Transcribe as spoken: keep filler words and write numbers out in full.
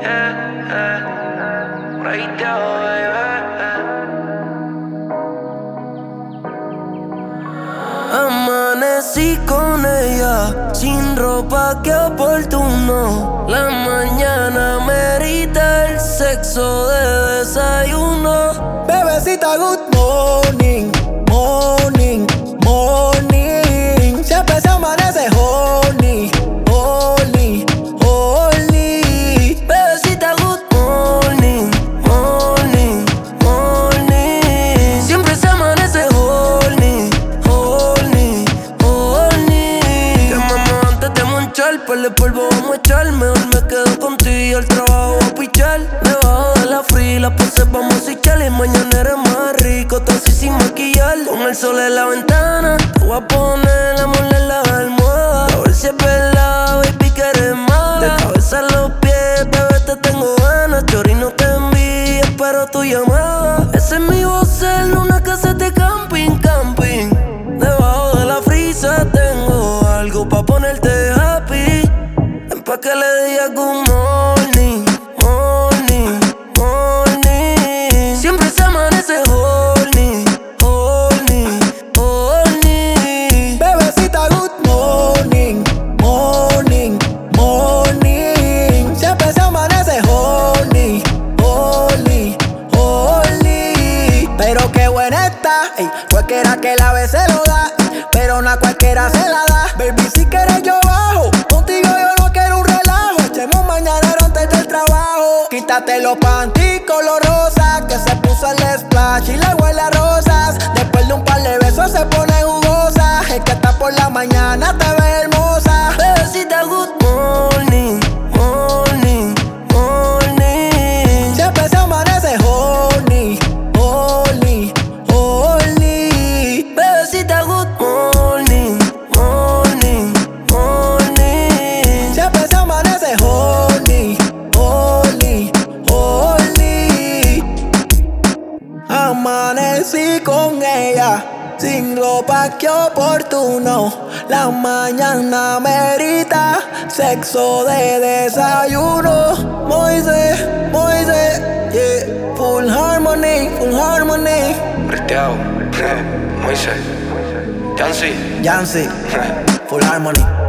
yeah, yeah. Right there, baby. Amanecí con ella, sin ropa, qué oportuno. La mañana merita el sexo de desayuno. Bebecita, good morning, morning, morning. Siempre se amanece horny, horny, horny. Bebecita, good morning, morning, morning. Siempre se amanece horny, horny, horny. Quemamos antes de monchar, par de polvo vamos a echar. Mejor me quedo contigo, el trabajo a pichar. Debajo de la fila, pues vamos a echar. Y mañana eres más rico, todo así sin maquillar. Con el sol en la ventana, te voy a poner la mole en la almohada. A ver si es verdad, baby, que eres mala. De cabeza a los pies, bebé, te tengo ganas. Chori, no te envíes, espero tu llamada. Ese es mi vocel, una casa de camping, camping. Debajo de la frisa tengo algo pa' ponerte happy. Ven pa' que le digas good morning, morning, morning. Siempre se amanece horny, horny, horny. Bebecita, good morning, morning, morning. Siempre se amanece horny, horny, horny. Pero qué buena está, ey. Cualquiera que la ve se lo da, pero no a cualquiera se la da. Baby, si quieres yo bajo, contigo yo no quiero un relajo. Echemos mañanero antes del trabajo. Quítate los panty color rosa, que se puso el splash y le huele a rosas. Después de un par de besos se pone jugosa. Es que hasta por la mañana te ves hermosa. Bebecita, good morning, morning, morning. Siempre se amanece horny, horny, horny. Bebecita, good morning, morning, morning. Siempre se amanece horny, horny, horny. Amanecí con ella, sin ropa, qué oportuno. La mañana merita sexo de desayuno. Moise, Moise, yeah. Full harmony, full harmony. Presteado, Moisés, Yancy. Yancy, full harmony.